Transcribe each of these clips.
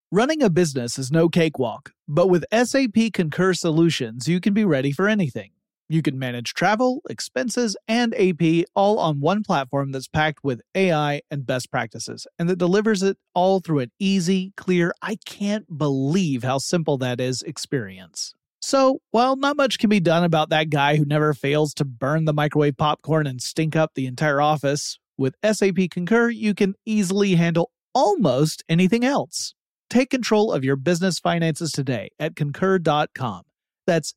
Running a business is no cakewalk, but with SAP Concur Solutions, you can be ready for anything. You can manage travel, expenses, and AP all on one platform that's packed with AI and best practices, and that delivers it all through an easy, clear, I can't believe how simple that is experience. So, while not much can be done about that guy who never fails to burn the microwave popcorn and stink up the entire office, with SAP Concur, you can easily handle almost anything else. Take control of your business finances today at Concur.com. That's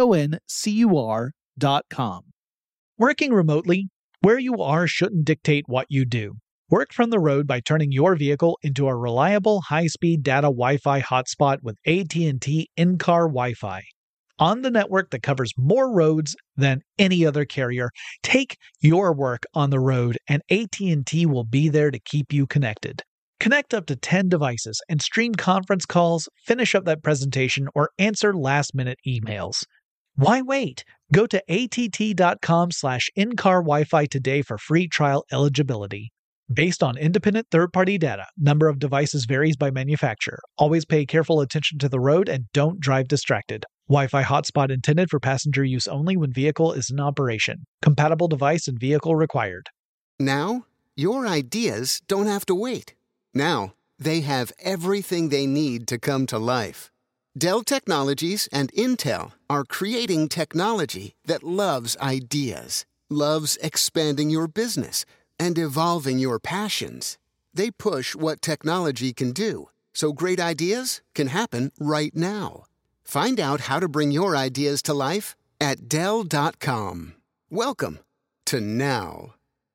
CONCUR.com. Working remotely, where you are shouldn't dictate what you do. Work from the road by turning your vehicle into a reliable high-speed data Wi-Fi hotspot with AT&T in-car Wi-Fi. On the network that covers more roads than any other carrier, take your work on the road and AT&T will be there to keep you connected. Connect up to 10 devices and stream conference calls, finish up that presentation, or answer last-minute emails. Why wait? Go to att.com/in-car Wi-Fi today for free trial eligibility. Based on independent third-party data, number of devices varies by manufacturer. Always pay careful attention to the road and don't drive distracted. Wi-Fi hotspot intended for passenger use only when vehicle is in operation. Compatible device and vehicle required. Now, your ideas don't have to wait. Now, they have everything they need to come to life. Dell Technologies and Intel are creating technology that loves ideas, loves expanding your business, and evolving your passions. They push what technology can do, so great ideas can happen right now. Find out how to bring your ideas to life at Dell.com. Welcome to Now.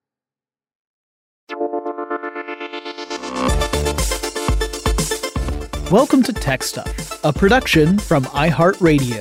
Welcome to Tech Stuff, a production from iHeartRadio.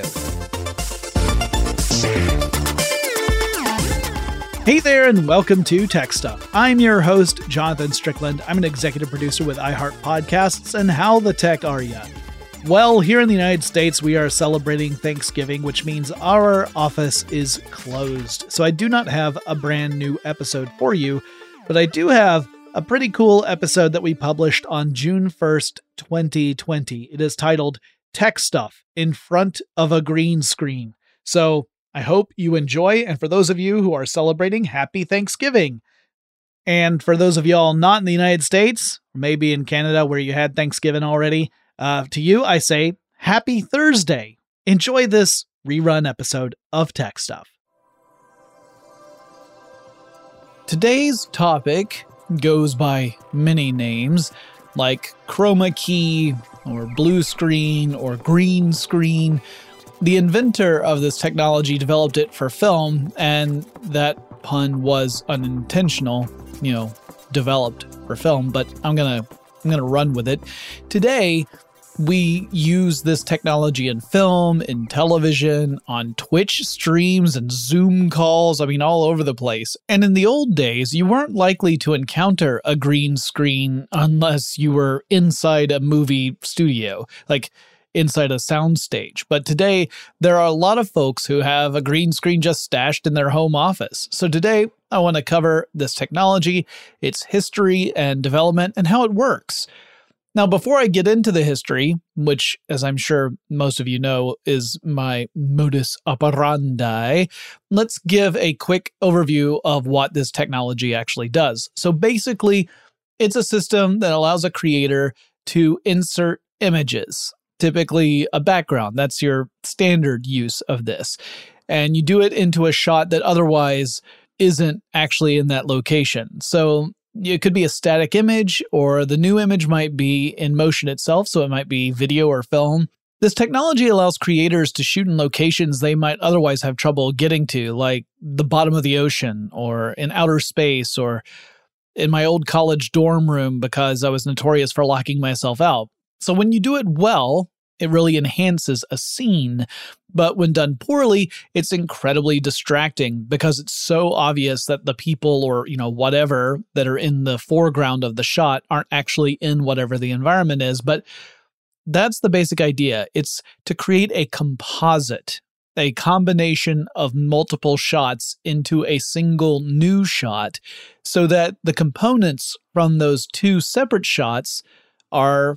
Hey there, and welcome to Tech Stuff. I'm your host, Jonathan Strickland. I'm an executive producer with iHeart Podcasts, and how the tech are ya? Well, here in the United States, we are celebrating Thanksgiving, which means our office is closed. So I do not have a brand new episode for you, but I do have a pretty cool episode that we published on June 1st, 2020. It is titled Tech Stuff in Front of a Green Screen. So I hope you enjoy, and for those of you who are celebrating, happy Thanksgiving. And for those of y'all not in the United States, or maybe in Canada where you had Thanksgiving already, to you I say, happy Thursday. Enjoy this rerun episode of Tech Stuff. Today's topic goes by many names, like chroma key, or blue screen, or green screen. The inventor of this technology developed it for film, and that pun was unintentional, developed for film, but I'm gonna run with it. Today, we use this technology in film, in television, on Twitch streams and Zoom calls, all over the place. And in the old days, you weren't likely to encounter a green screen unless you were inside a movie studio, like inside a soundstage. But today, there are a lot of folks who have a green screen just stashed in their home office. So today, I want to cover this technology, its history and development, and how it works. Now, before I get into the history, which, as I'm sure most of you know, is my modus operandi, let's give a quick overview of what this technology actually does. So basically, it's a system that allows a creator to insert images, typically a background. That's your standard use of this. And you do it into a shot that otherwise isn't actually in that location. So it could be a static image, or the new image might be in motion itself, so it might be video or film. This technology allows creators to shoot in locations they might otherwise have trouble getting to, like the bottom of the ocean, or in outer space, or in my old college dorm room because I was notorious for locking myself out. So when you do it well, it really enhances a scene. But when done poorly, it's incredibly distracting because it's so obvious that the people or, whatever that are in the foreground of the shot aren't actually in whatever the environment is. But that's the basic idea. It's to create a composite, a combination of multiple shots into a single new shot so that the components from those two separate shots are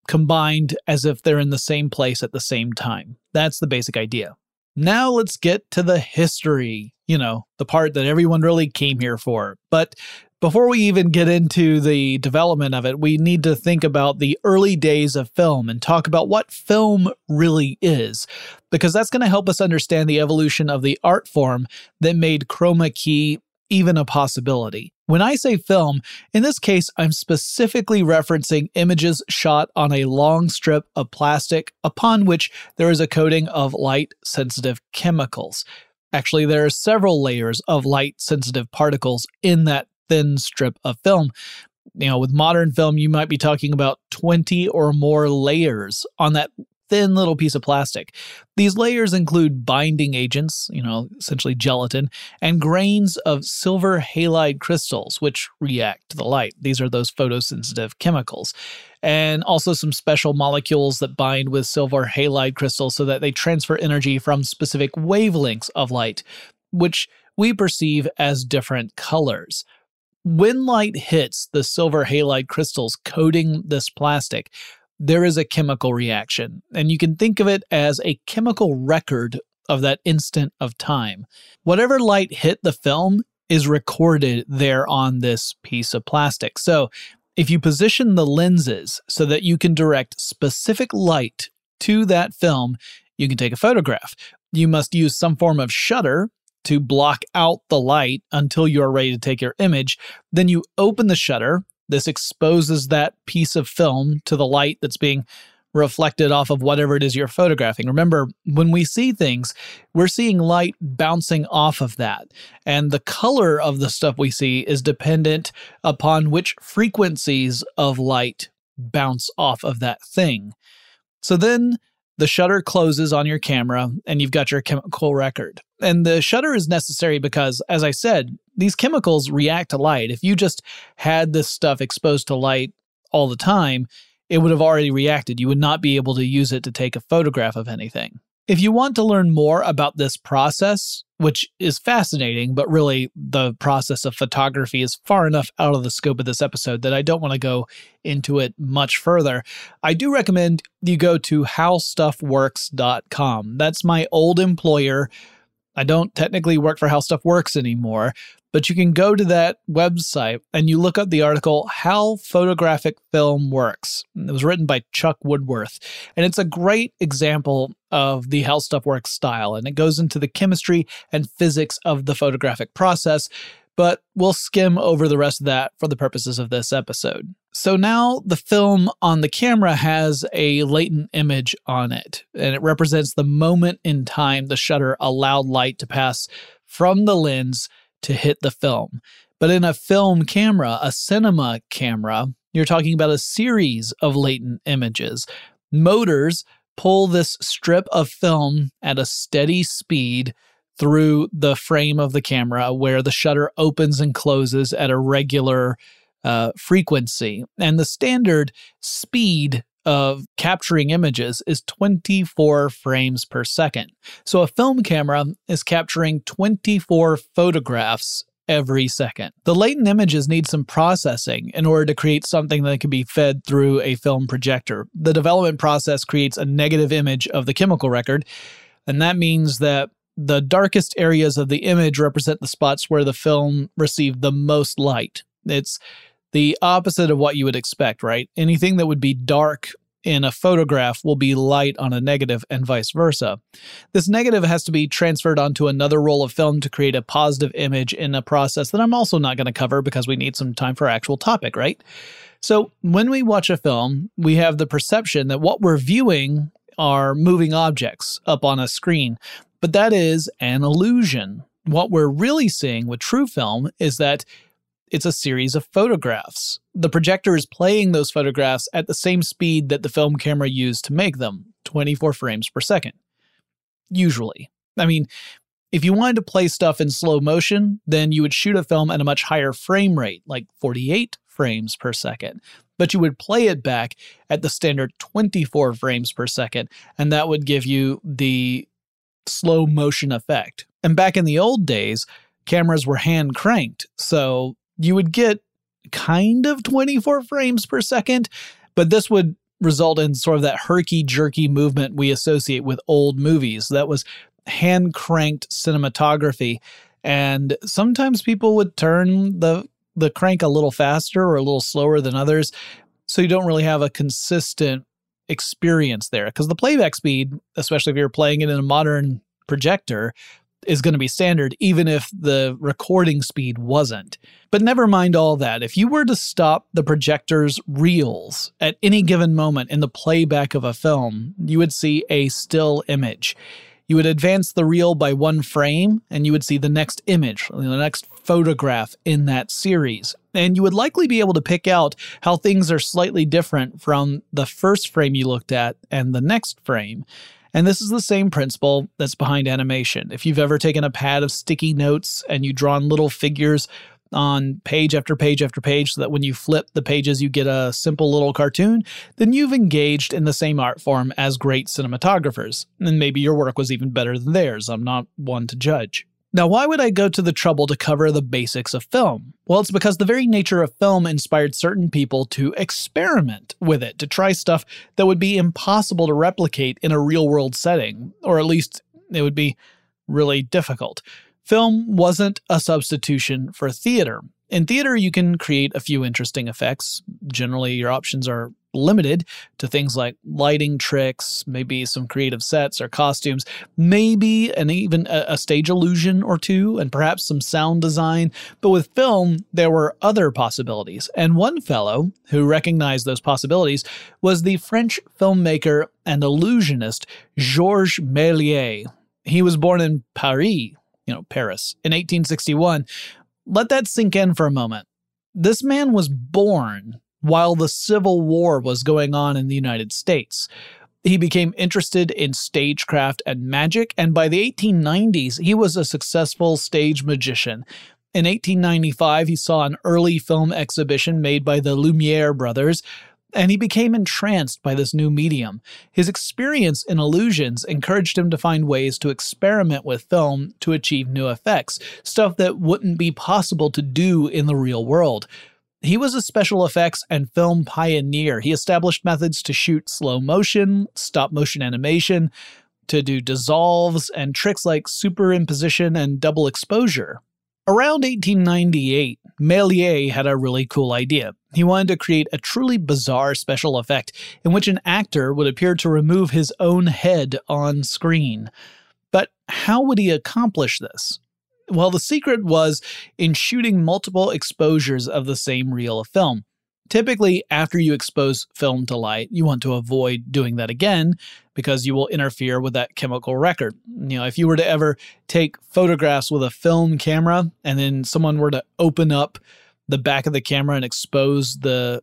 combined as if they're in the same place at the same time. That's the basic idea. Now let's get to the history, the part that everyone really came here for. But before we even get into the development of it, we need to think about the early days of film and talk about what film really is, because that's going to help us understand the evolution of the art form that made chroma key even a possibility. When I say film, in this case, I'm specifically referencing images shot on a long strip of plastic upon which there is a coating of light-sensitive chemicals. Actually, there are several layers of light-sensitive particles in that thin strip of film. With modern film, you might be talking about 20 or more layers on that thin little piece of plastic. These layers include binding agents, essentially gelatin, and grains of silver halide crystals, which react to the light. These are those photosensitive chemicals. And also some special molecules that bind with silver halide crystals so that they transfer energy from specific wavelengths of light, which we perceive as different colors. When light hits the silver halide crystals coating this plastic, there is a chemical reaction, and you can think of it as a chemical record of that instant of time. Whatever light hit the film is recorded there on this piece of plastic. So if you position the lenses so that you can direct specific light to that film, you can take a photograph. You must use some form of shutter to block out the light until you're ready to take your image. Then you open the shutter. This exposes that piece of film to the light that's being reflected off of whatever it is you're photographing. Remember, when we see things, we're seeing light bouncing off of that. And the color of the stuff we see is dependent upon which frequencies of light bounce off of that thing. So then the shutter closes on your camera and you've got your chemical record. And the shutter is necessary because, as I said, these chemicals react to light. If you just had this stuff exposed to light all the time, it would have already reacted. You would not be able to use it to take a photograph of anything. If you want to learn more about this process, which is fascinating, but really the process of photography is far enough out of the scope of this episode that I don't want to go into it much further, I do recommend you go to howstuffworks.com. That's my old employer. I don't technically work for How Stuff Works anymore, but you can go to that website and you look up the article, How Photographic Film Works. It was written by Chuck Woodworth, and it's a great example of the How Stuff Works style, and it goes into the chemistry and physics of the photographic process, but we'll skim over the rest of that for the purposes of this episode. So now the film on the camera has a latent image on it, and it represents the moment in time the shutter allowed light to pass from the lens to hit the film. But in a film camera, a cinema camera, you're talking about a series of latent images. Motors pull this strip of film at a steady speed through the frame of the camera where the shutter opens and closes at a regular frequency. And the standard speed of capturing images is 24 frames per second. So a film camera is capturing 24 photographs every second. The latent images need some processing in order to create something that can be fed through a film projector. The development process creates a negative image of the chemical record, and that means that the darkest areas of the image represent the spots where the film received the most light. It's the opposite of what you would expect, right? Anything that would be dark in a photograph will be light on a negative and vice versa. This negative has to be transferred onto another roll of film to create a positive image in a process that I'm also not going to cover because we need some time for actual topic, right? So when we watch a film, we have the perception that what we're viewing are moving objects up on a screen, but that is an illusion. What we're really seeing with true film is that it's a series of photographs. The projector is playing those photographs at the same speed that the film camera used to make them, 24 frames per second. Usually. I mean, if you wanted to play stuff in slow motion, then you would shoot a film at a much higher frame rate, like 48 frames per second. But you would play it back at the standard 24 frames per second, and that would give you the slow motion effect. And back in the old days, cameras were hand cranked, so you would get kind of 24 frames per second, but this would result in sort of that herky-jerky movement we associate with old movies. That was hand-cranked cinematography, and sometimes people would turn the crank a little faster or a little slower than others, so you don't really have a consistent experience there. Because the playback speed, especially if you're playing it in a modern projector, is going to be standard, even if the recording speed wasn't. But never mind all that. If you were to stop the projector's reels at any given moment in the playback of a film, you would see a still image. You would advance the reel by 1 frame, and you would see the next image, the next photograph in that series. And you would likely be able to pick out how things are slightly different from the first frame you looked at and the next frame. And this is the same principle that's behind animation. If you've ever taken a pad of sticky notes and you drawn little figures on page after page after page so that when you flip the pages you get a simple little cartoon, then you've engaged in the same art form as great cinematographers. And maybe your work was even better than theirs. I'm not one to judge. Now, why would I go to the trouble to cover the basics of film? Well, it's because the very nature of film inspired certain people to experiment with it, to try stuff that would be impossible to replicate in a real-world setting, or at least it would be really difficult. Film wasn't a substitution for theater. In theater, you can create a few interesting effects. Generally, your options are limited to things like lighting tricks, maybe some creative sets or costumes, maybe even a stage illusion or two, and perhaps some sound design. But with film, there were other possibilities. And one fellow who recognized those possibilities was the French filmmaker and illusionist Georges Méliès. He was born in Paris, Paris, in 1861. Let that sink in for a moment. This man was born while the Civil War was going on in the United States. He became interested in stagecraft and magic, and by the 1890s, he was a successful stage magician. In 1895, he saw an early film exhibition made by the Lumiere brothers, and he became entranced by this new medium. His experience in illusions encouraged him to find ways to experiment with film to achieve new effects, stuff that wouldn't be possible to do in the real world. He was a special effects and film pioneer. He established methods to shoot slow motion, stop motion animation, to do dissolves, and tricks like superimposition and double exposure. Around 1898, Méliès had a really cool idea. He wanted to create a truly bizarre special effect in which an actor would appear to remove his own head on screen. But how would he accomplish this? Well, the secret was in shooting multiple exposures of the same reel of film. Typically, after you expose film to light, you want to avoid doing that again because you will interfere with that chemical record. If you were to ever take photographs with a film camera and then someone were to open up the back of the camera and expose the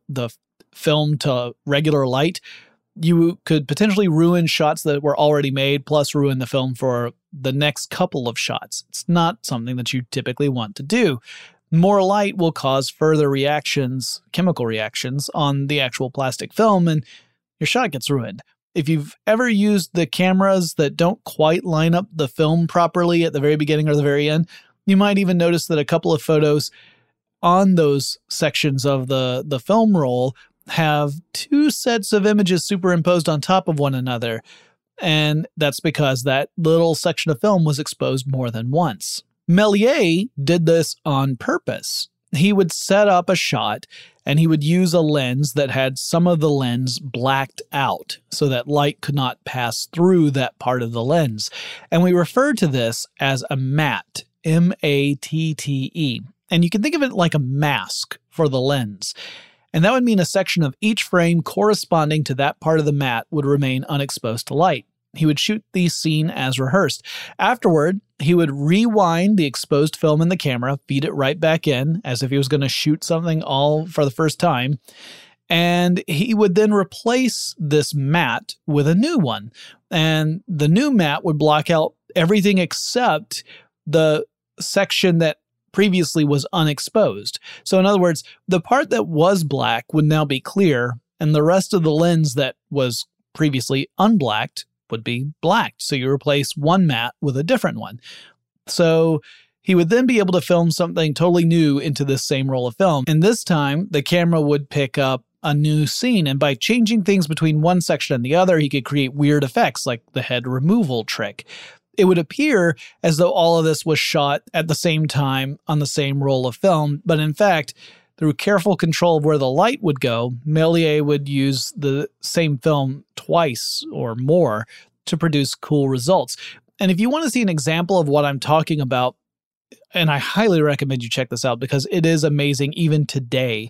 film to regular light, you could potentially ruin shots that were already made, plus ruin the film for the next couple of shots. It's not something that you typically want to do. More light will cause further reactions, chemical reactions, on the actual plastic film, and your shot gets ruined. If you've ever used the cameras that don't quite line up the film properly at the very beginning or the very end, you might even notice that a couple of photos on those sections of the film roll have 2 sets of images superimposed on top of one another, and that's because that little section of film was exposed more than once. Méliès did this on purpose. He would set up a shot, and he would use a lens that had some of the lens blacked out so that light could not pass through that part of the lens. And we refer to this as a matte, M-A-T-T-E. And you can think of it like a mask for the lens. And that would mean a section of each frame corresponding to that part of the matte would remain unexposed to light. He would shoot the scene as rehearsed. Afterward, he would rewind the exposed film in the camera, feed it right back in, as if he was going to shoot something all for the first time. And he would then replace this matte with a new one. And the new matte would block out everything except the section that previously was unexposed. So in other words, the part that was black would now be clear, and the rest of the lens that was previously unblacked would be blacked. So you replace one matte with a different one. So he would then be able to film something totally new into this same roll of film. And this time, the camera would pick up a new scene. And by changing things between one section and the other, he could create weird effects like the head removal trick. It would appear as though all of this was shot at the same time on the same roll of film, but in fact, through careful control of where the light would go, Méliès would use the same film twice or more to produce cool results. And if you want to see an example of what I'm talking about, and I highly recommend you check this out because it is amazing even today,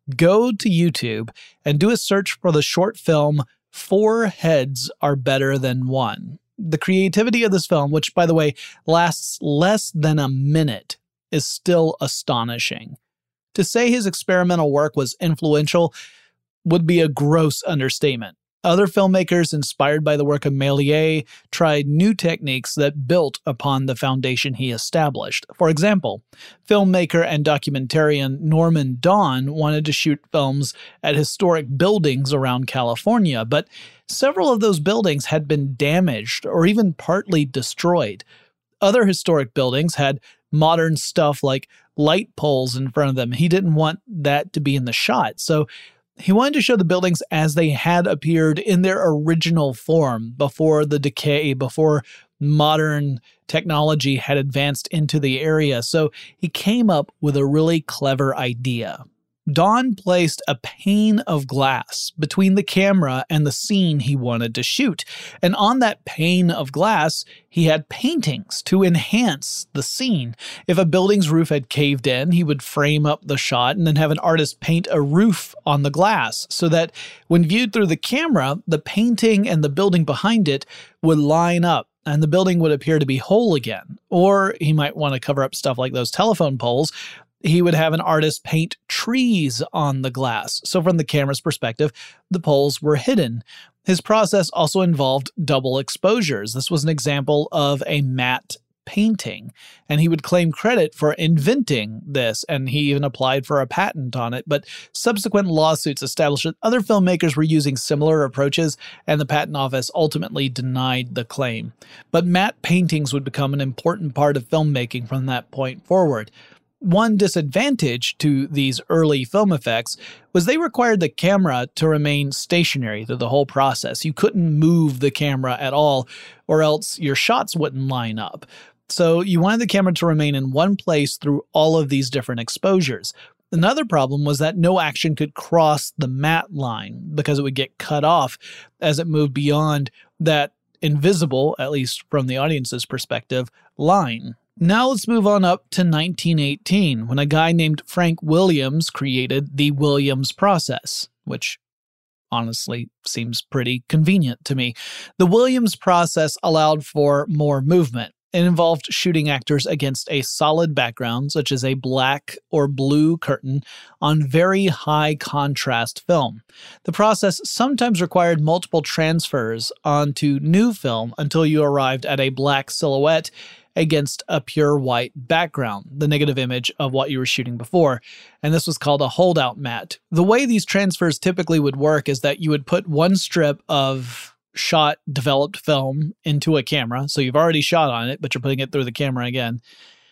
go to YouTube and do a search for the short film 4 Heads Are Better Than One. The creativity of this film, which by the way lasts less than a minute, is still astonishing. To say his experimental work was influential would be a gross understatement. Other filmmakers inspired by the work of Méliès tried new techniques that built upon the foundation he established. For example, filmmaker and documentarian Norman Don wanted to shoot films at historic buildings around California, but several of those buildings had been damaged or even partly destroyed. Other historic buildings had modern stuff like light poles in front of them. He didn't want that to be in the shot, so he wanted to show the buildings as they had appeared in their original form before the decay, before modern technology had advanced into the area. So he came up with a really clever idea. Don placed a pane of glass between the camera and the scene he wanted to shoot. And on that pane of glass, he had paintings to enhance the scene. If a building's roof had caved in, he would frame up the shot and then have an artist paint a roof on the glass so that when viewed through the camera, the painting and the building behind it would line up and the building would appear to be whole again. Or he might want to cover up stuff like those telephone poles. He would have an artist paint trees on the glass. So from the camera's perspective, the poles were hidden. His process also involved double exposures. This was an example of a matte painting, and he would claim credit for inventing this, and he even applied for a patent on it. But subsequent lawsuits established that other filmmakers were using similar approaches, and the patent office ultimately denied the claim. But matte paintings would become an important part of filmmaking from that point forward. One disadvantage to these early film effects was they required the camera to remain stationary through the whole process. You couldn't move the camera at all, or else your shots wouldn't line up. So you wanted the camera to remain in one place through all of these different exposures. Another problem was that no action could cross the matte line because it would get cut off as it moved beyond that invisible, at least from the audience's perspective, line. Now let's move on up to 1918, when a guy named Frank Williams created the Williams process, which honestly seems pretty convenient to me. The Williams process allowed for more movement. It involved shooting actors against a solid background, such as a black or blue curtain, on very high contrast film. The process sometimes required multiple transfers onto new film until you arrived at a black silhouette against a pure white background, the negative image of what you were shooting before, and this was called a holdout matte. The way these transfers typically would work is that you would put one strip of shot developed film into a camera, so you've already shot on it, but you're putting it through the camera again,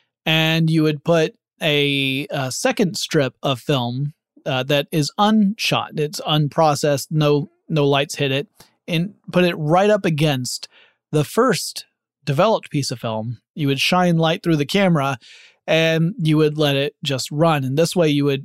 and you would put a second strip of film that is unshot, it's unprocessed, no lights hit it, and put it right up against the first developed piece of film. You would shine light through the camera and you would let it just run. And this way you would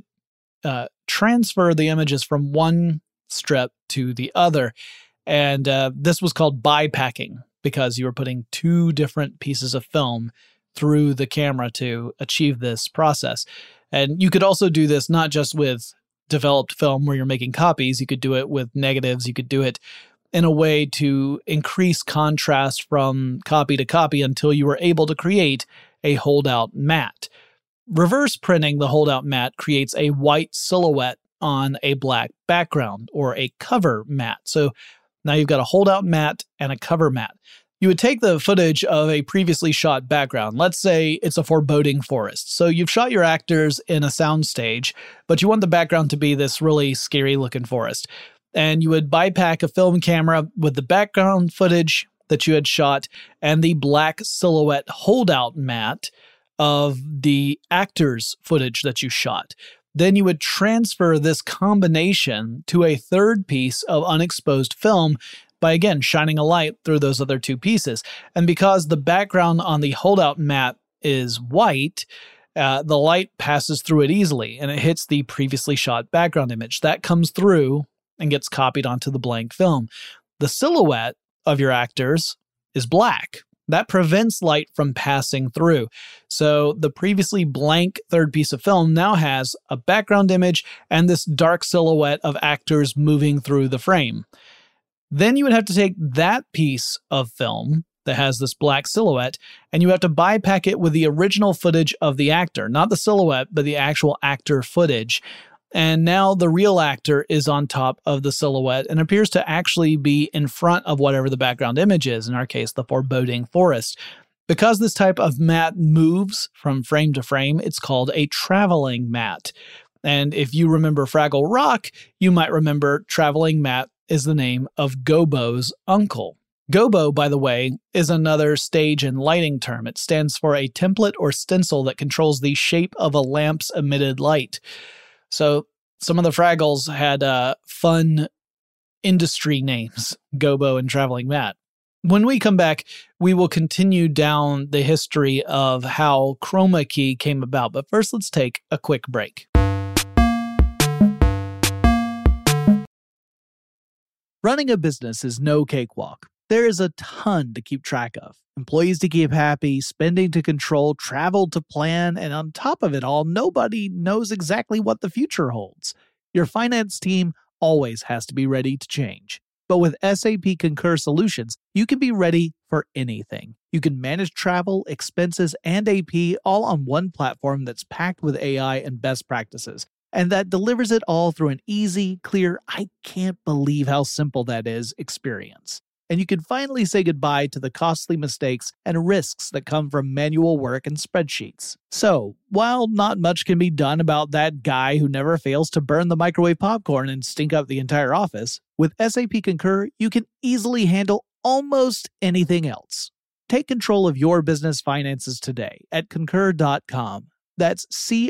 transfer the images from one strip to the other. And this was called bypacking because you were putting two different pieces of film through the camera to achieve this process. And you could also do this not just with developed film where you're making copies. You could do it with negatives. You could do it in a way to increase contrast from copy to copy until you were able to create a holdout matte. Reverse printing the holdout matte creates a white silhouette on a black background, or a cover matte. So now you've got a holdout matte and a cover matte. You would take the footage of a previously shot background. Let's say it's a foreboding forest. So you've shot your actors in a soundstage, but you want the background to be this really scary looking forest. And you would bypack a film camera with the background footage that you had shot and the black silhouette holdout matte of the actor's footage that you shot. Then you would transfer this combination to a third piece of unexposed film by, again, shining a light through those other two pieces. And because the background on the holdout matte is white, the light passes through it easily and it hits the previously shot background image. That comes through and gets copied onto the blank film. The silhouette of your actors is black. That prevents light from passing through. So the previously blank third piece of film now has a background image and this dark silhouette of actors moving through the frame. Then you would have to take that piece of film that has this black silhouette, and you have to bipack it with the original footage of the actor, not the silhouette, but the actual actor footage. And now the real actor is on top of the silhouette and appears to actually be in front of whatever the background image is, in our case, the foreboding forest. Because this type of matte moves from frame to frame, it's called a traveling matte. And if you remember Fraggle Rock, you might remember traveling matte is the name of Gobo's uncle. Gobo, by the way, is another stage and lighting term. It stands for a template or stencil that controls the shape of a lamp's emitted light. So some of the Fraggles had fun industry names, Gobo and Traveling Matte. When we come back, we will continue down the history of how chroma key came about. But first, let's take a quick break. Running a business is no cakewalk. There is a ton to keep track of. Employees to keep happy, spending to control, travel to plan, and on top of it all, nobody knows exactly what the future holds. Your finance team always has to be ready to change. But with SAP Concur Solutions, you can be ready for anything. You can manage travel, expenses, and AP all on one platform that's packed with AI and best practices. And that delivers it all through an easy, clear, I can't believe how simple that is experience. And you can finally say goodbye to the costly mistakes and risks that come from manual work and spreadsheets. So, while not much can be done about that guy who never fails to burn the microwave popcorn and stink up the entire office, with SAP Concur, you can easily handle almost anything else. Take control of your business finances today at Concur.com. That's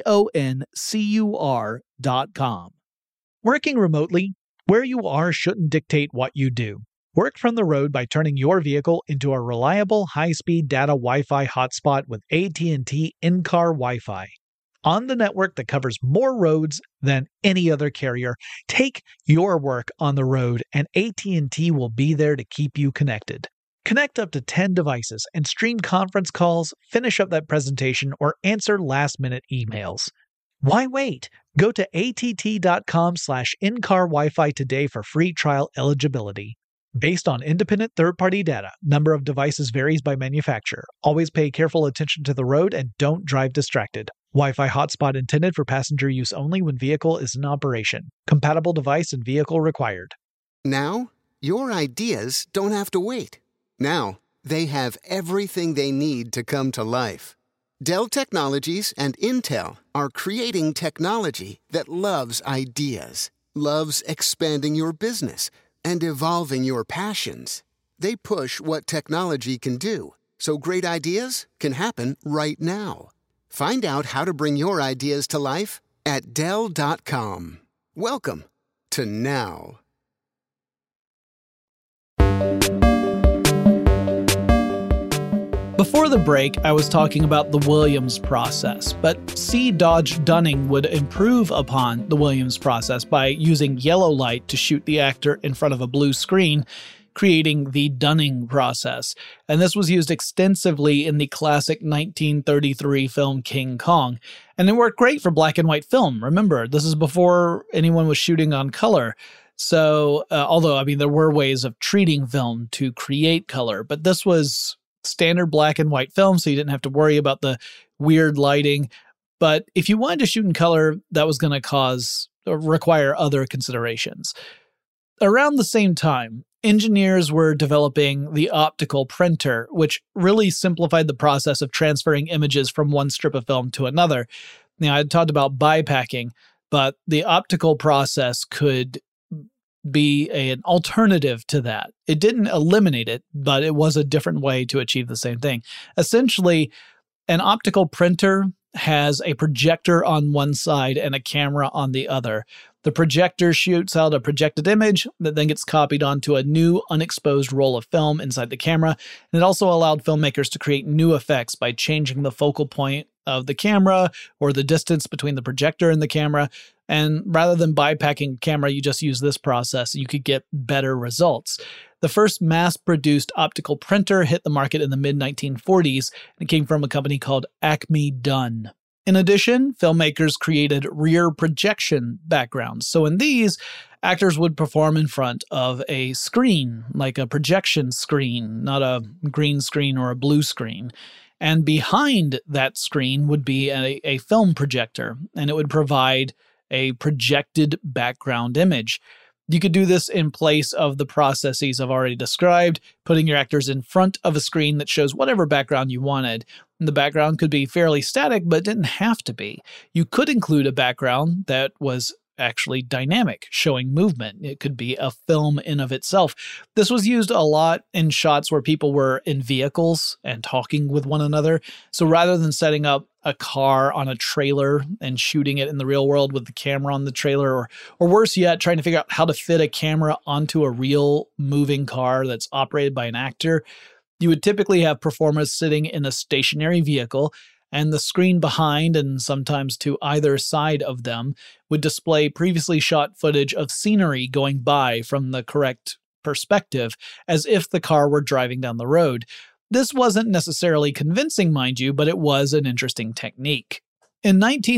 CONCUR.com. Working remotely, where you are shouldn't dictate what you do. Work from the road by turning your vehicle into a reliable high-speed data Wi-Fi hotspot with AT&T in-car Wi-Fi. On the network that covers more roads than any other carrier, take your work on the road and AT&T will be there to keep you connected. Connect up to 10 devices and stream conference calls, finish up that presentation, or answer last-minute emails. Why wait? Go to att.com/in-car Wi-Fi today for free trial eligibility. Based on independent third-party data, number of devices varies by manufacturer. Always pay careful attention to the road and don't drive distracted. Wi-Fi hotspot intended for passenger use only when vehicle is in operation. Compatible device and vehicle required. Now, your ideas don't have to wait. Now, they have everything they need to come to life. Dell Technologies and Intel are creating technology that loves ideas, loves expanding your business, and evolving your passions. They push what technology can do, so great ideas can happen right now. Find out how to bring your ideas to life at Dell.com. Welcome to now. Before the break, I was talking about the Williams process, but C. Dodge Dunning would improve upon the Williams process by using yellow light to shoot the actor in front of a blue screen, creating the Dunning process. And this was used extensively in the classic 1933 film King Kong. And it worked great for black and white film. Remember, this is before anyone was shooting on color. So, although, there were ways of treating film to create color, but this was standard black and white film, so you didn't have to worry about the weird lighting. But if you wanted to shoot in color, that was going to require other considerations. Around the same time, engineers were developing the optical printer, which really simplified the process of transferring images from one strip of film to another. Now, I talked about bipacking, but the optical process could be an alternative to that. It didn't eliminate it, but it was a different way to achieve the same thing. Essentially, an optical printer has a projector on one side and a camera on the other. The projector shoots out a projected image that then gets copied onto a new unexposed roll of film inside the camera, and it also allowed filmmakers to create new effects by changing the focal point of the camera or the distance between the projector and the camera. And rather than bypacking camera, you just use this process. You could get better results. The first mass-produced optical printer hit the market in the mid-1940s and came from a company called Acme Dunn. In addition, filmmakers created rear projection backgrounds. So in these, actors would perform in front of a screen, like a projection screen, not a green screen or a blue screen. And behind that screen would be a film projector, and it would provide a projected background image. You could do this in place of the processes I've already described, putting your actors in front of a screen that shows whatever background you wanted. And the background could be fairly static, but didn't have to be. You could include a background that was actually dynamic, showing movement. It could be a film in of itself. This was used a lot in shots where people were in vehicles and talking with one another. So rather than setting up a car on a trailer and shooting it in the real world with the camera on the trailer, or worse yet, trying to figure out how to fit a camera onto a real moving car that's operated by an actor, you would typically have performers sitting in a stationary vehicle, and the screen behind and sometimes to either side of them would display previously shot footage of scenery going by from the correct perspective, as if the car were driving down the road. This wasn't necessarily convincing, mind you, but it was an interesting technique. In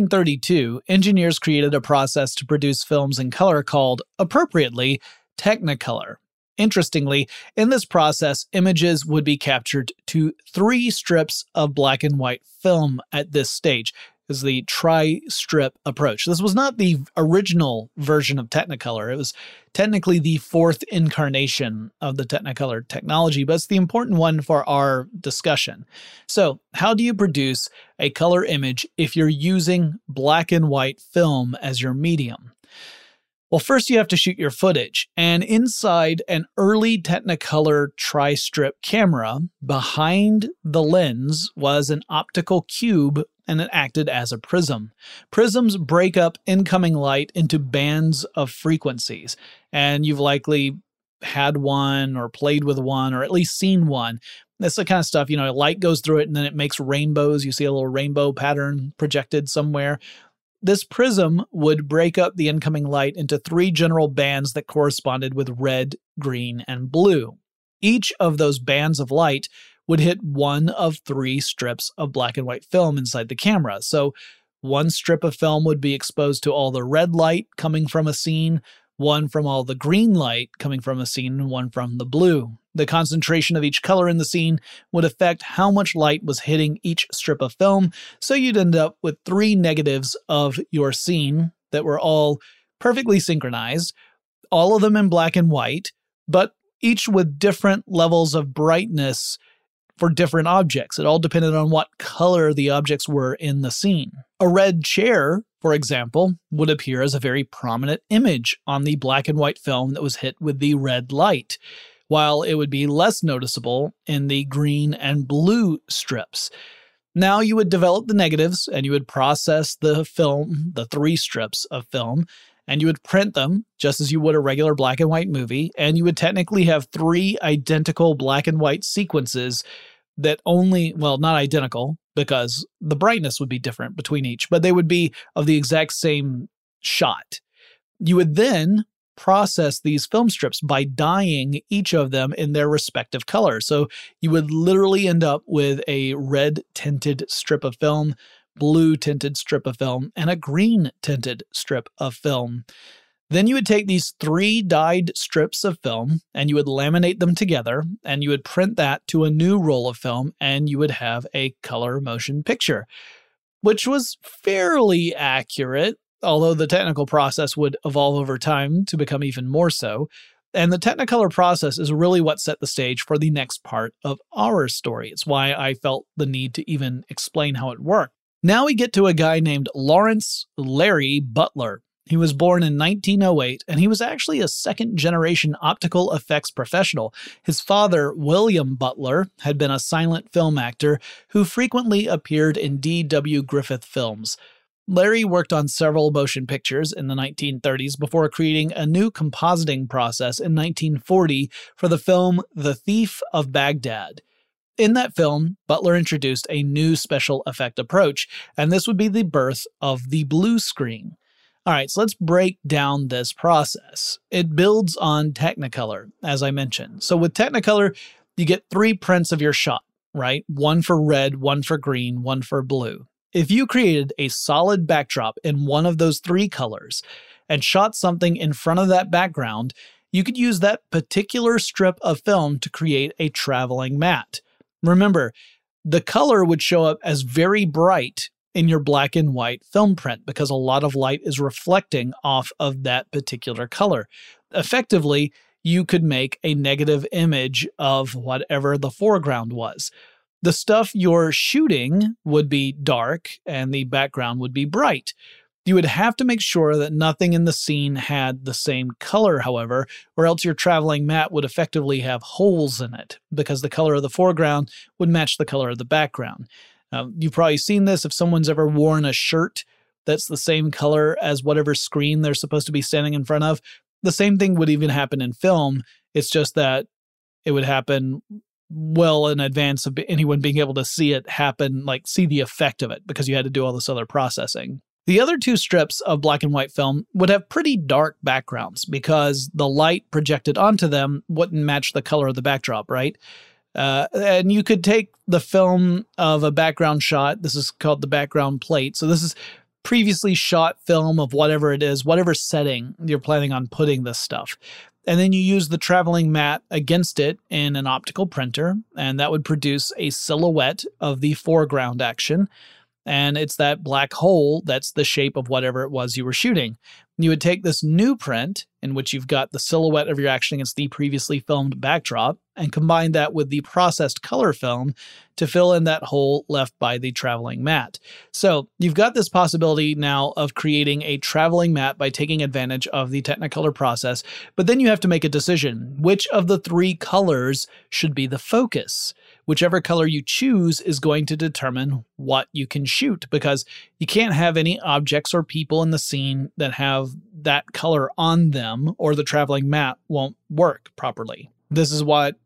1932, engineers created a process to produce films in color called, appropriately, Technicolor. Interestingly, in this process, images would be captured to 3 strips of black and white film at this stage. Is the tri-strip approach. This was not the original version of Technicolor. It was technically the 4th incarnation of the Technicolor technology, but it's the important one for our discussion. So, how do you produce a color image if you're using black and white film as your medium? Well, first you have to shoot your footage, and inside an early Technicolor tri-strip camera, behind the lens was an optical cube, and it acted as a prism. Prisms break up incoming light into bands of frequencies, and you've likely had one or played with one or at least seen one. That's the kind of stuff, light goes through it and then it makes rainbows. You see a little rainbow pattern projected somewhere. This prism would break up the incoming light into 3 general bands that corresponded with red, green, and blue. Each of those bands of light would hit one of 3 strips of black and white film inside the camera. So one strip of film would be exposed to all the red light coming from a scene, one from all the green light coming from a scene, and one from the blue. The concentration of each color in the scene would affect how much light was hitting each strip of film, so you'd end up with 3 negatives of your scene that were all perfectly synchronized, all of them in black and white, but each with different levels of brightness for different objects. It all depended on what color the objects were in the scene. A red chair, for example, would appear as a very prominent image on the black and white film that was hit with the red light, while it would be less noticeable in the green and blue strips. Now you would develop the negatives and you would process the film, the 3 strips of film, and you would print them just as you would a regular black and white movie, and you would technically have 3 identical black and white sequences that not identical, because the brightness would be different between each, but they would be of the exact same shot. You would then process these film strips by dyeing each of them in their respective color. So you would literally end up with a red tinted strip of film, blue tinted strip of film, and a green tinted strip of film. Then you would take these 3 dyed strips of film and you would laminate them together and you would print that to a new roll of film and you would have a color motion picture, which was fairly accurate, although the technical process would evolve over time to become even more so. And the Technicolor process is really what set the stage for the next part of our story. It's why I felt the need to even explain how it worked. Now we get to a guy named Lawrence Larry Butler. He was born in 1908, and he was actually a second-generation optical effects professional. His father, William Butler, had been a silent film actor who frequently appeared in D.W. Griffith films. Larry worked on several motion pictures in the 1930s before creating a new compositing process in 1940 for the film The Thief of Baghdad. In that film, Butler introduced a new special effect approach, and this would be the birth of the blue screen. All right, so let's break down this process. It builds on Technicolor, as I mentioned. So with Technicolor, you get 3 prints of your shot, right? One for red, one for green, one for blue. If you created a solid backdrop in one of those 3 colors and shot something in front of that background, you could use that particular strip of film to create a traveling matte. Remember, the color would show up as very bright in your black and white film print because a lot of light is reflecting off of that particular color. Effectively, you could make a negative image of whatever the foreground was. The stuff you're shooting would be dark and the background would be bright. You would have to make sure that nothing in the scene had the same color, however, or else your traveling matte would effectively have holes in it because the color of the foreground would match the color of the background. You've probably seen this if someone's ever worn a shirt that's the same color as whatever screen they're supposed to be standing in front of. The same thing would even happen in film. It's just that it would happen well in advance of anyone being able to see it happen, like see the effect of it, because you had to do all this other processing. The other 2 strips of black and white film would have pretty dark backgrounds because the light projected onto them wouldn't match the color of the backdrop, right? And you could take the film of a background shot. This is called the background plate. So this is previously shot film of whatever it is, whatever setting you're planning on putting this stuff. And then you use the traveling matte against it in an optical printer, and that would produce a silhouette of the foreground action. And it's that black hole that's the shape of whatever it was you were shooting. You would take this new print, in which you've got the silhouette of your action against the previously filmed backdrop, and combine that with the processed color film to fill in that hole left by the traveling matte. So you've got this possibility now of creating a traveling matte by taking advantage of the Technicolor process, but then you have to make a decision. Which of the 3 colors should be the focus? Whichever color you choose is going to determine what you can shoot, because you can't have any objects or people in the scene that have that color on them, or the traveling matte won't work properly. This is what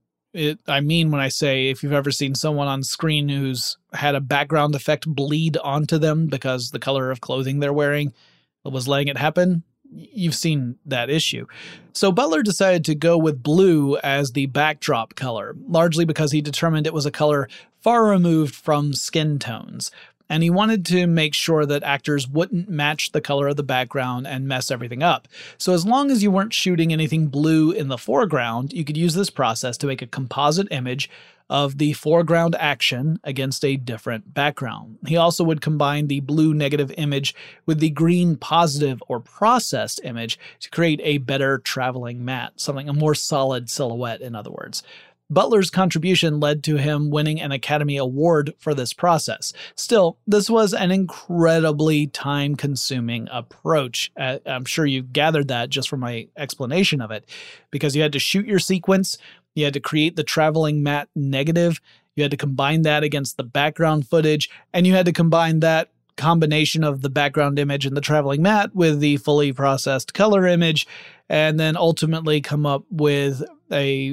I mean when I say if you've ever seen someone on screen who's had a background effect bleed onto them because the color of clothing they're wearing was letting it happen. You've seen that issue. So Butler decided to go with blue as the backdrop color, largely because he determined it was a color far removed from skin tones. And he wanted to make sure that actors wouldn't match the color of the background and mess everything up. So as long as you weren't shooting anything blue in the foreground, you could use this process to make a composite image of the foreground action against a different background. He also would combine the blue negative image with the green positive or processed image to create a better traveling matte, a more solid silhouette, in other words. Butler's contribution led to him winning an Academy Award for this process. Still, this was an incredibly time-consuming approach. I'm sure you gathered that just from my explanation of it, because you had to shoot your sequence, you had to create the traveling matte negative, you had to combine that against the background footage, and you had to combine that combination of the background image and the traveling matte with the fully processed color image, and then ultimately come up with a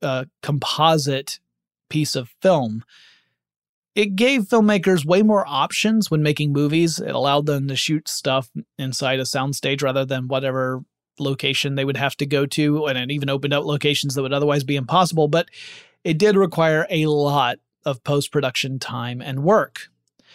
composite piece of film. It gave filmmakers way more options when making movies. It allowed them to shoot stuff inside a soundstage rather than whatever location they would have to go to, and it even opened up locations that would otherwise be impossible, but it did require a lot of post-production time and work.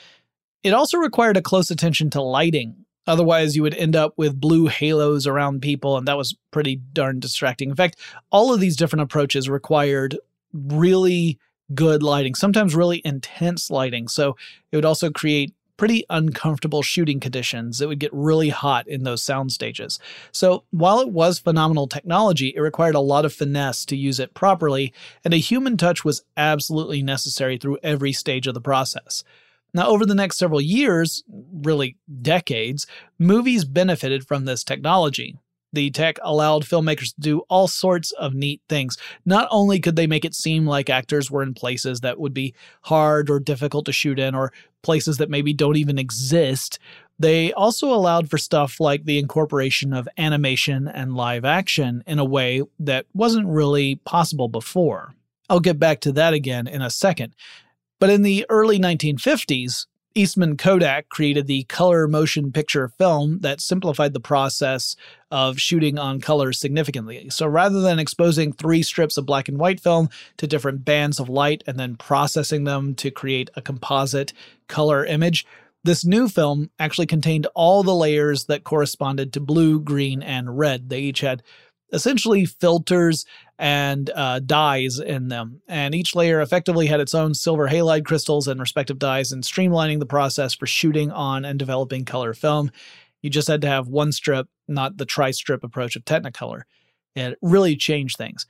It also required a close attention to lighting. Otherwise, you would end up with blue halos around people, and that was pretty darn distracting. In fact, all of these different approaches required really good lighting, sometimes really intense lighting. So it would also create pretty uncomfortable shooting conditions. It would get really hot in those sound stages. So while it was phenomenal technology, it required a lot of finesse to use it properly, and a human touch was absolutely necessary through every stage of the process. Now, over the next several years, really decades, movies benefited from this technology. The tech allowed filmmakers to do all sorts of neat things. Not only could they make it seem like actors were in places that would be hard or difficult to shoot in, or places that maybe don't even exist, they also allowed for stuff like the incorporation of animation and live action in a way that wasn't really possible before. I'll get back to that again in a second. But in the early 1950s, Eastman Kodak created the color motion picture film that simplified the process of shooting on color significantly. So rather than exposing 3 strips of black and white film to different bands of light and then processing them to create a composite color image, this new film actually contained all the layers that corresponded to blue, green, and red. They each had essentially filters and dyes in them, and each layer effectively had its own silver halide crystals and respective dyes, and streamlining the process for shooting on and developing color film. You just had to have one strip, not the tri-strip approach of Technicolor. It really changed things.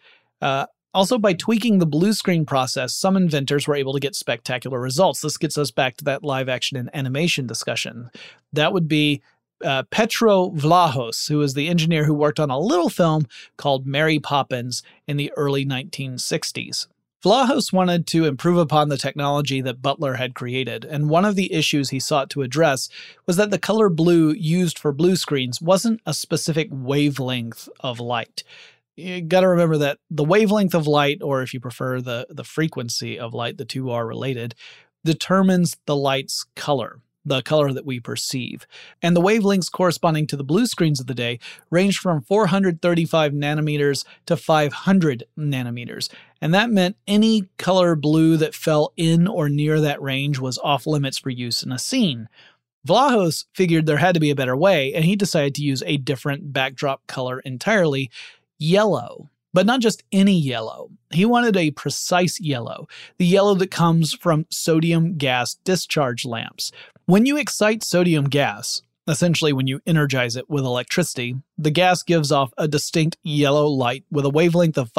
Also, by tweaking the blue screen process, some inventors were able to get spectacular results. This gets us back to that live action and animation discussion. That would be Petro Vlahos, who was the engineer who worked on a little film called Mary Poppins in the early 1960s. Vlahos wanted to improve upon the technology that Butler had created, and one of the issues he sought to address was that the color blue used for blue screens wasn't a specific wavelength of light. You got to remember that the wavelength of light, or if you prefer the frequency of light, the two are related, determines the light's color, the color that we perceive. And the wavelengths corresponding to the blue screens of the day ranged from 435 nanometers to 500 nanometers. And that meant any color blue that fell in or near that range was off limits for use in a scene. Vlahos figured there had to be a better way, and he decided to use a different backdrop color entirely, yellow. But not just any yellow. He wanted a precise yellow, the yellow that comes from sodium gas discharge lamps. When you excite sodium gas, essentially when you energize it with electricity, the gas gives off a distinct yellow light with a wavelength of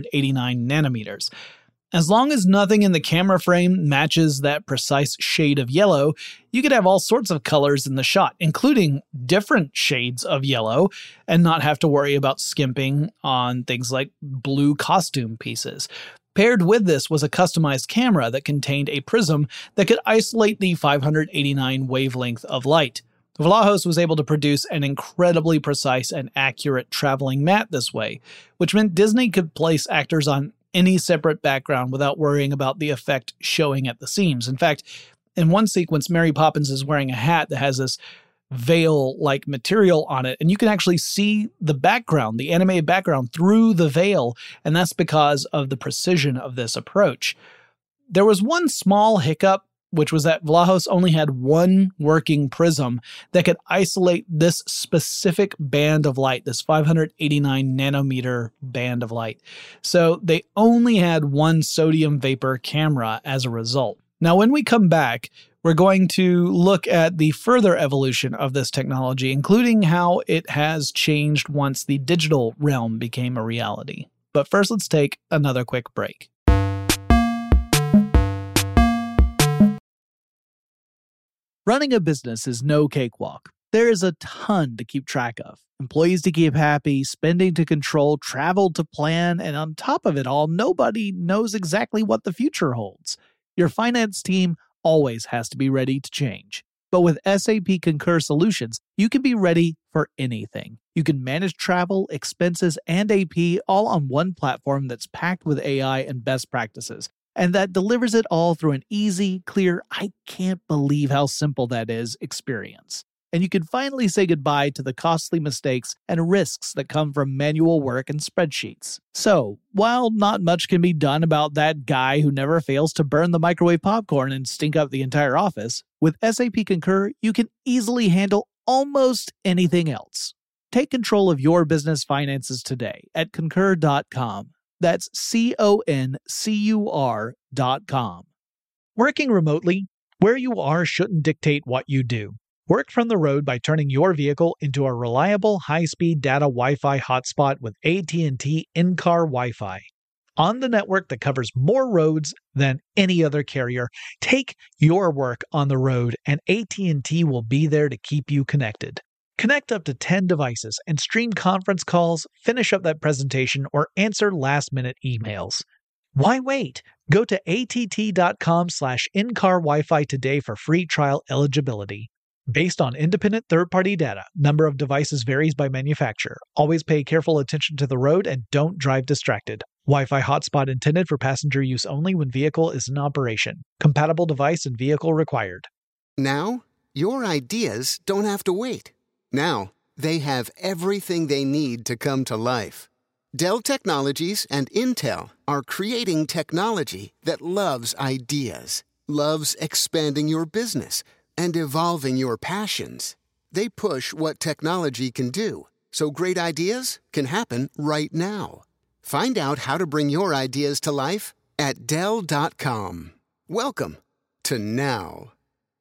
589 nanometers. As long as nothing in the camera frame matches that precise shade of yellow, you could have all sorts of colors in the shot, including different shades of yellow, and not have to worry about skimping on things like blue costume pieces. Paired with this was a customized camera that contained a prism that could isolate the 589 wavelength of light. Vlahos was able to produce an incredibly precise and accurate traveling matte this way, which meant Disney could place actors on any separate background without worrying about the effect showing at the seams. In fact, in one sequence, Mary Poppins is wearing a hat that has this veil-like material on it, and you can actually see the background, the animated background, through the veil, and that's because of the precision of this approach. There was one small hiccup, which was that Vlahos only had one working prism that could isolate this specific band of light, this 589 nanometer band of light. So they only had one sodium vapor camera as a result. Now, when we come back, we're going to look at the further evolution of this technology, including how it has changed once the digital realm became a reality. But first, let's take another quick break. Running a business is no cakewalk. There is a ton to keep track of. Employees to keep happy, spending to control, travel to plan, and on top of it all, nobody knows exactly what the future holds. Your finance team always has to be ready to change. But with SAP Concur Solutions, you can be ready for anything. You can manage travel, expenses, and AP all on one platform that's packed with AI and best practices, and that delivers it all through an easy, clear, I can't believe how simple that is experience. And you can finally say goodbye to the costly mistakes and risks that come from manual work and spreadsheets. So, while not much can be done about that guy who never fails to burn the microwave popcorn and stink up the entire office, with SAP Concur, you can easily handle almost anything else. Take control of your business finances today at Concur.com. That's CONCUR.com. Working remotely, where you are shouldn't dictate what you do. Work from the road by turning your vehicle into a reliable high-speed data Wi-Fi hotspot with AT&T in-car Wi-Fi. on the network that covers more roads than any other carrier. Take your work on the road, and AT&T will be there to keep you connected. Connect up to 10 devices and stream conference calls, finish up that presentation, or answer last-minute emails. Why wait? Go to att.com/in-car Wi-Fi today for free trial eligibility. Based on independent third-party data, number of devices varies by manufacturer. Always pay careful attention to the road and don't drive distracted. Wi-Fi hotspot intended for passenger use only when vehicle is in operation. Compatible device and vehicle required. Now, your ideas don't have to wait. Now, they have everything they need to come to life. Dell Technologies and Intel are creating technology that loves ideas, loves expanding your business, and evolving your passions. They push what technology can do, so great ideas can happen right now. Find out how to bring your ideas to life at Dell.com. Welcome to Now.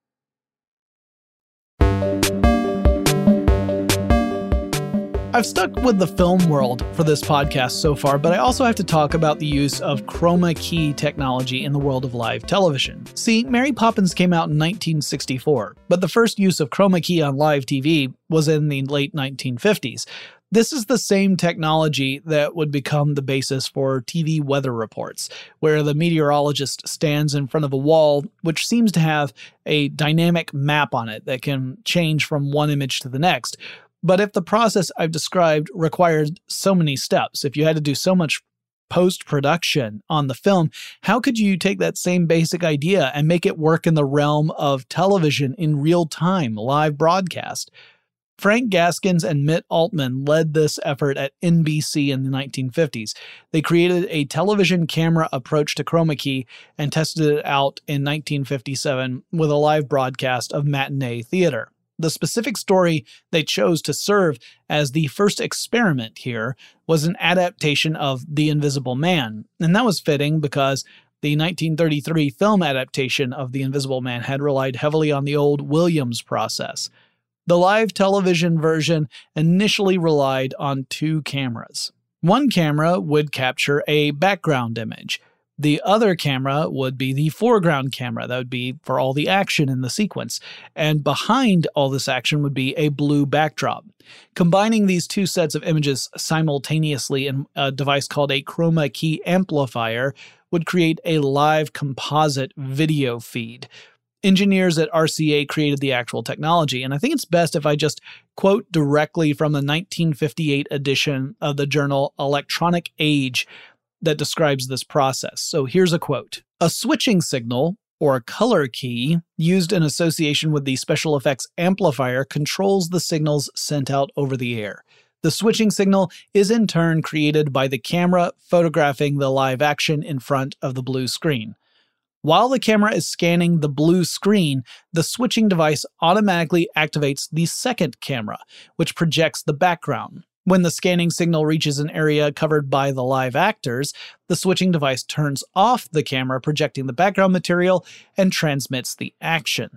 I've stuck with the film world for this podcast so far, but I also have to talk about the use of chroma key technology in the world of live television. See, Mary Poppins came out in 1964, but the first use of chroma key on live TV was in the late 1950s. This is the same technology that would become the basis for TV weather reports, where the meteorologist stands in front of a wall, which seems to have a dynamic map on it that can change from one image to the next. But if the process I've described required so many steps, if you had to do so much post-production on the film, how could you take that same basic idea and make it work in the realm of television in real time, live broadcast? Frank Gaskins and Mitt Altman led this effort at NBC in the 1950s. They created a television camera approach to chroma key and tested it out in 1957 with a live broadcast of matinee theater. The specific story they chose to serve as the first experiment here was an adaptation of The Invisible Man, and that was fitting because the 1933 film adaptation of The Invisible Man had relied heavily on the old Williams process. The live television version initially relied on two cameras. One camera would capture a background image. The other camera would be the foreground camera. That would be for all the action in the sequence. And behind all this action would be a blue backdrop. Combining these two sets of images simultaneously in a device called a chroma key amplifier would create a live composite video feed. Engineers at RCA created the actual technology, and I think it's best if I just quote directly from the 1958 edition of the journal Electronic Age that describes this process. So here's a quote. "A switching signal, or a color key, used in association with the special effects amplifier controls the signals sent out over the air. The switching signal is in turn created by the camera photographing the live action in front of the blue screen. While the camera is scanning the blue screen, the switching device automatically activates the second camera, which projects the background. When the scanning signal reaches an area covered by the live actors, the switching device turns off the camera projecting the background material and transmits the action."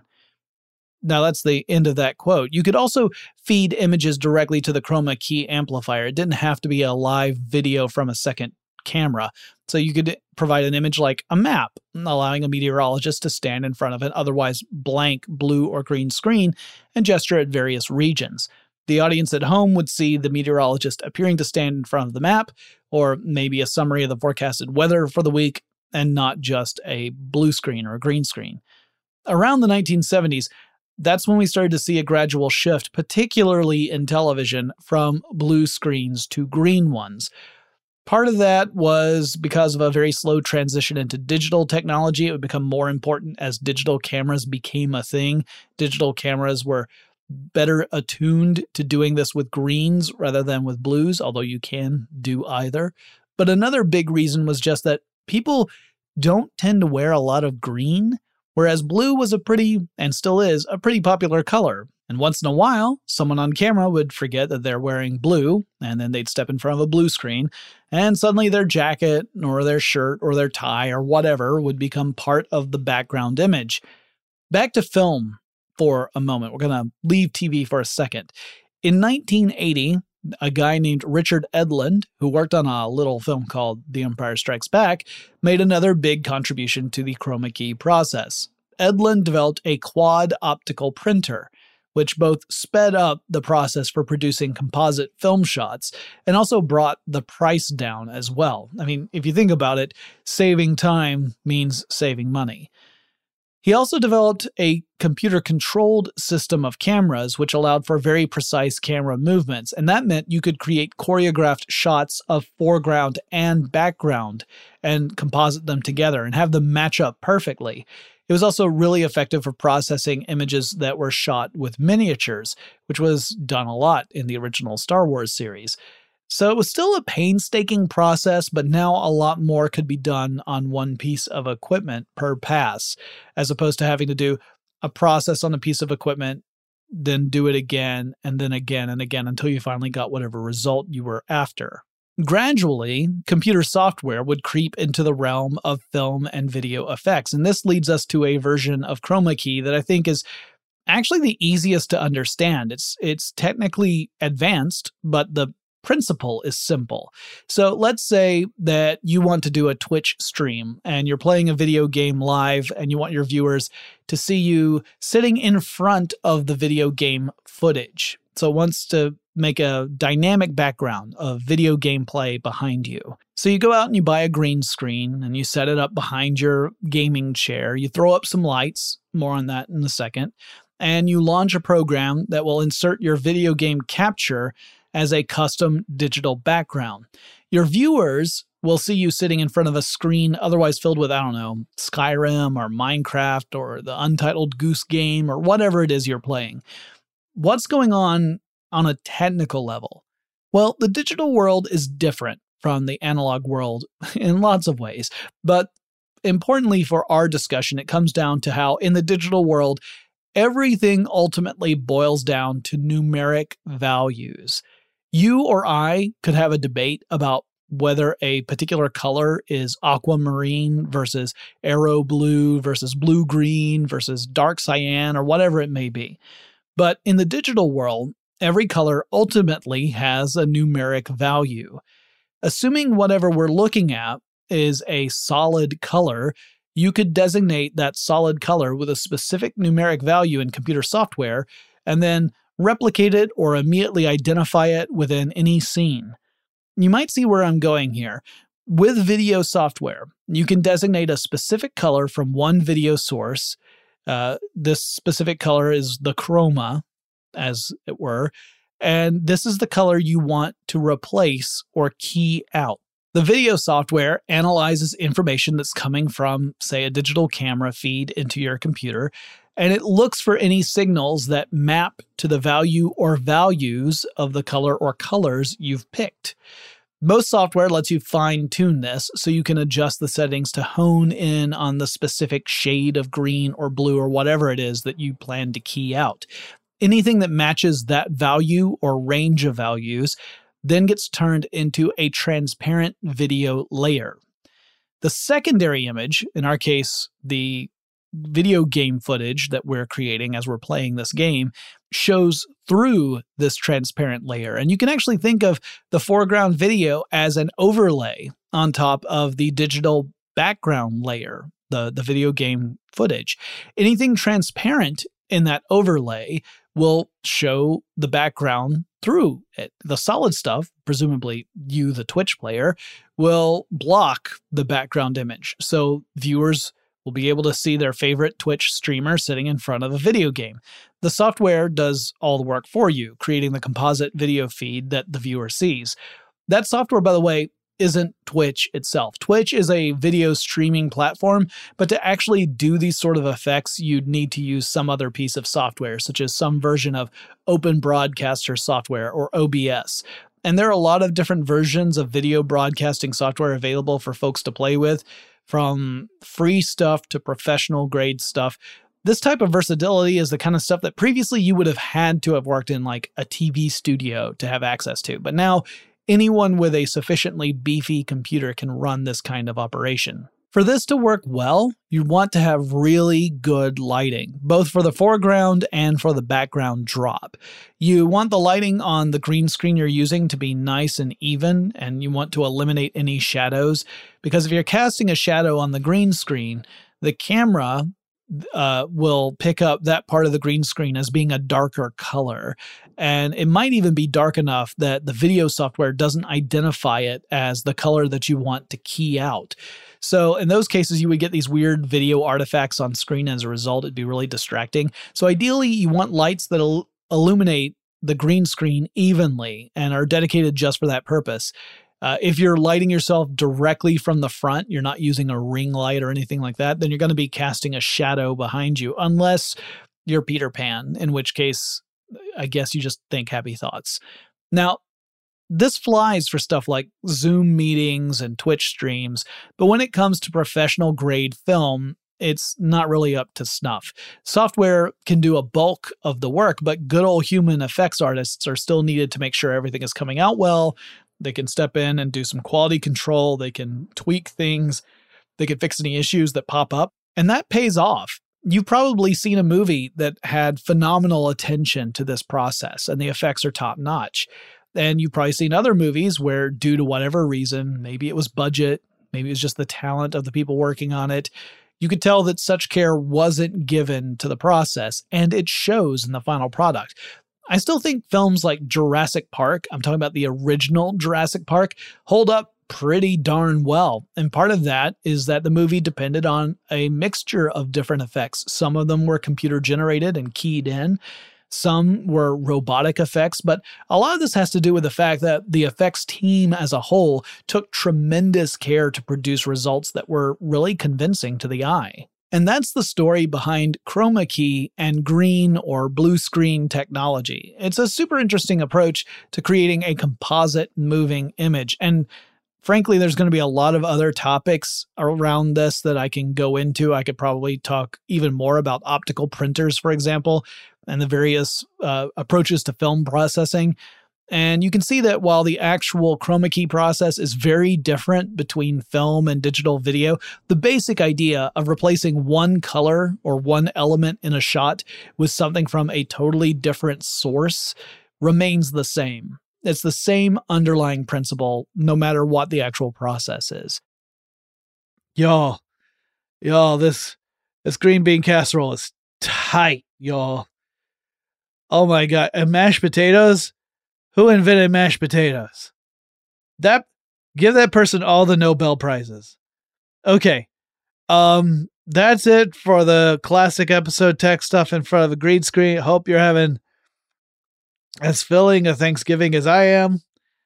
Now that's the end of that quote. You could also feed images directly to the chroma key amplifier. It didn't have to be a live video from a second camera. So you could provide an image like a map, allowing a meteorologist to stand in front of an otherwise blank blue or green screen and gesture at various regions. The audience at home would see the meteorologist appearing to stand in front of the map, or maybe a summary of the forecasted weather for the week, and not just a blue screen or a green screen. Around the 1970s, that's when we started to see a gradual shift, particularly in television, from blue screens to green ones. Part of that was because of a very slow transition into digital technology. It would become more important as digital cameras became a thing. Digital cameras were better attuned to doing this with greens rather than with blues, although you can do either. But another big reason was just that people don't tend to wear a lot of green, whereas blue was and still is, a pretty popular color. And once in a while, someone on camera would forget that they're wearing blue, and then they'd step in front of a blue screen, and suddenly their jacket or their shirt or their tie or whatever would become part of the background image. Back to film for a moment. We're going to leave TV for a second. In 1980, a guy named Richard Edlund, who worked on a little film called The Empire Strikes Back, made another big contribution to the chroma key process. Edlund developed a quad optical printer, which both sped up the process for producing composite film shots and also brought the price down as well. I mean, if you think about it, saving time means saving money. He also developed a computer-controlled system of cameras, which allowed for very precise camera movements, and that meant you could create choreographed shots of foreground and background and composite them together and have them match up perfectly. It was also really effective for processing images that were shot with miniatures, which was done a lot in the original Star Wars series. So it was still a painstaking process, but now a lot more could be done on one piece of equipment per pass, as opposed to having to do a process on a piece of equipment, then do it again, and then again and again until you finally got whatever result you were after. Gradually, computer software would creep into the realm of film and video effects, and this leads us to a version of chroma key that I think is actually the easiest to understand. It's technically advanced, but the principle is simple. So let's say that you want to do a Twitch stream and you're playing a video game live and you want your viewers to see you sitting in front of the video game footage. So it wants to make a dynamic background of video gameplay behind you. So you go out and you buy a green screen and you set it up behind your gaming chair. You throw up some lights, more on that in a second, and you launch a program that will insert your video game capture as a custom digital background. Your viewers will see you sitting in front of a screen otherwise filled with, Skyrim or Minecraft or the Untitled Goose Game or whatever it is you're playing. What's going on a technical level? Well, the digital world is different from the analog world in lots of ways, but importantly for our discussion, it comes down to how in the digital world, everything ultimately boils down to numeric values. You or I could have a debate about whether a particular color is aquamarine versus arrow blue versus blue-green versus dark cyan or whatever it may be. But in the digital world, every color ultimately has a numeric value. Assuming whatever we're looking at is a solid color, you could designate that solid color with a specific numeric value in computer software and then replicate it or immediately identify it within any scene. You might see where I'm going here. With video software, you can designate a specific color from one video source. This specific color is the chroma, as it were, and this is the color you want to replace or key out. The video software analyzes information that's coming from, say, a digital camera feed into your computer, and it looks for any signals that map to the value or values of the color or colors you've picked. Most software lets you fine-tune this so you can adjust the settings to hone in on the specific shade of green or blue or whatever it is that you plan to key out. Anything that matches that value or range of values then gets turned into a transparent video layer. The secondary image, in our case, the video game footage that we're creating as we're playing this game, shows through this transparent layer. And you can actually think of the foreground video as an overlay on top of the digital background layer, the video game footage. Anything transparent in that overlay will show the background through it. The solid stuff, presumably you, the Twitch player, will block the background image. So viewers will be able to see their favorite Twitch streamer sitting in front of a video game. The software does all the work for you, creating the composite video feed that the viewer sees. That software, by the way, isn't Twitch itself. Twitch is a video streaming platform, but to actually do these sort of effects, you'd need to use some other piece of software, such as some version of Open Broadcaster software or OBS. And there are a lot of different versions of video broadcasting software available for folks to play with, from free stuff to professional grade stuff. This type of versatility is the kind of stuff that previously you would have had to have worked in like a TV studio to have access to. But now anyone with a sufficiently beefy computer can run this kind of operation. For this to work well, you want to have really good lighting, both for the foreground and for the background drop. You want the lighting on the green screen you're using to be nice and even, and you want to eliminate any shadows, because if you're casting a shadow on the green screen, the camera will pick up that part of the green screen as being a darker color. And it might even be dark enough that the video software doesn't identify it as the color that you want to key out. So in those cases, you would get these weird video artifacts on screen. As a result, it'd be really distracting. So ideally, you want lights that illuminate the green screen evenly and are dedicated just for that purpose. If you're lighting yourself directly from the front, you're not using a ring light or anything like that, then you're going to be casting a shadow behind you, unless you're Peter Pan, in which case, I guess you just think happy thoughts. Now, this flies for stuff like Zoom meetings and Twitch streams, but when it comes to professional grade film, it's not really up to snuff. Software can do a bulk of the work, but good old human effects artists are still needed to make sure everything is coming out well. They can step in and do some quality control. They can tweak things. They can fix any issues that pop up. And that pays off. You've probably seen a movie that had phenomenal attention to this process, and the effects are top notch. And you've probably seen other movies where, due to whatever reason, maybe it was budget, maybe it was just the talent of the people working on it, you could tell that such care wasn't given to the process, and it shows in the final product. I still think films like Jurassic Park, I'm talking about the original Jurassic Park, hold up pretty darn well. And part of that is that the movie depended on a mixture of different effects. Some of them were computer generated and keyed in. Some were robotic effects, but a lot of this has to do with the fact that the effects team as a whole took tremendous care to produce results that were really convincing to the eye. And that's the story behind chroma key and green or blue screen technology. It's a super interesting approach to creating a composite moving image. And frankly, there's going to be a lot of other topics around this that I can go into. I could probably talk even more about optical printers, for example, and the various approaches to film processing. And you can see that while the actual chroma key process is very different between film and digital video, the basic idea of replacing one color or one element in a shot with something from a totally different source remains the same. It's the same underlying principle, no matter what the actual process is. Y'all, this green bean casserole is tight, y'all. Oh my God. And mashed potatoes? Who invented mashed potatoes? Give that person all the Nobel Prizes. Okay. That's it for the classic episode tech stuff in front of a green screen. Hope you're having as filling a Thanksgiving as I am.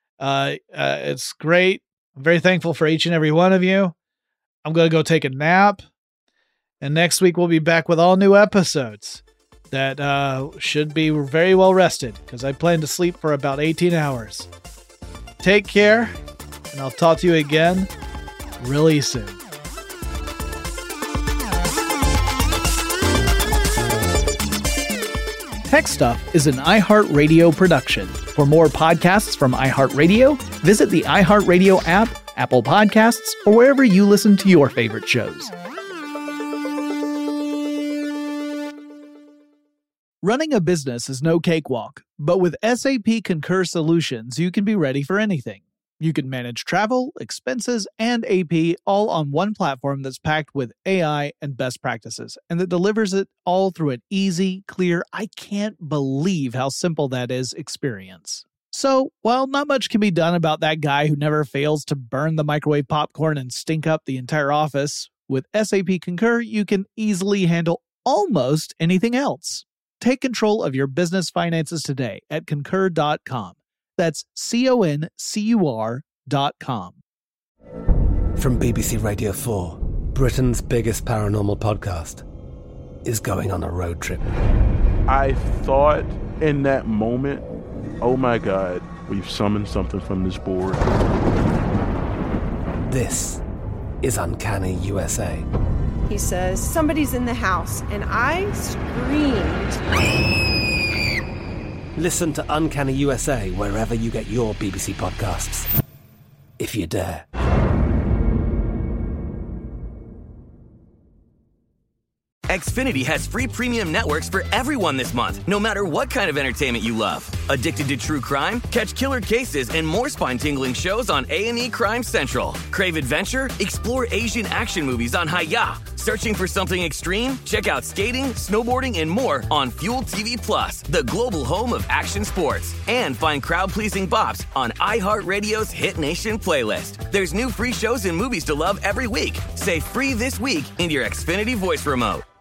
It's great. I'm very thankful for each and every one of you. I'm going to go take a nap. And next week we'll be back with all new episodes that should be very well rested, because I plan to sleep for about 18 hours. Take care, and I'll talk to you again really soon. Tech Stuff is an iHeartRadio production. For more podcasts from iHeartRadio, visit the iHeartRadio app, Apple Podcasts, or wherever you listen to your favorite shows. Running a business is no cakewalk, but with SAP Concur Solutions, you can be ready for anything. You can manage travel, expenses, and AP all on one platform that's packed with AI and best practices, and that delivers it all through an easy, clear, I can't believe how simple that is experience. So, while not much can be done about that guy who never fails to burn the microwave popcorn and stink up the entire office, with SAP Concur, you can easily handle almost anything else. Take control of your business finances today at Concur.com. That's CONCUR.com. From BBC Radio 4, Britain's biggest paranormal podcast is going on a road trip. I thought in that moment, oh my God, we've summoned something from this board. This is Uncanny USA. He says, somebody's in the house, and I screamed. Listen to Uncanny USA wherever you get your BBC podcasts, if you dare. Xfinity has free premium networks for everyone this month, no matter what kind of entertainment you love. Addicted to true crime? Catch killer cases and more spine-tingling shows on A&E Crime Central. Crave adventure? Explore Asian action movies on Hayya. Searching for something extreme? Check out skating, snowboarding, and more on Fuel TV Plus, the global home of action sports. And find crowd-pleasing bops on iHeartRadio's Hit Nation playlist. There's new free shows and movies to love every week. Say free this week in your Xfinity voice remote.